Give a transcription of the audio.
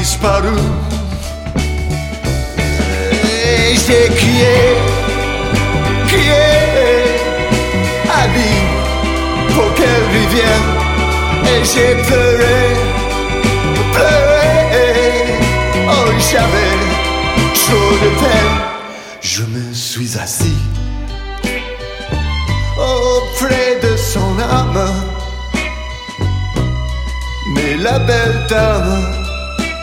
disparu. Et j'ai crié, Ali, pour qu'elle revienne. Et j'ai pleuré, oh j'avais trop de peine. Je me suis assis auprès de son âme, mais la belle dame